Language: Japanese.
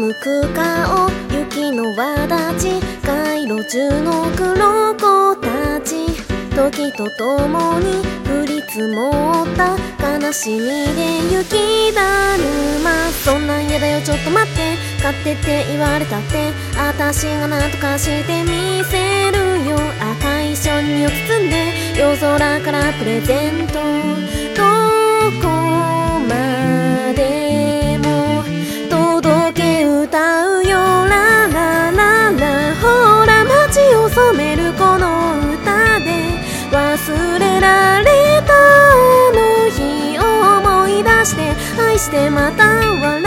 向く顔、雪の輪立ち、街路中の黒子たち、時とともに降り積もった悲しみで雪だるま。そんなん嫌だよちょっと待って、勝手って言われたってあたしがなんとかしてみせるよ。赤いションにを包んで夜空からプレゼント、どこまでも届け歌うよララララ。ほら街を染めるこの歌で忘れられたあの日を思い出して、愛してまた笑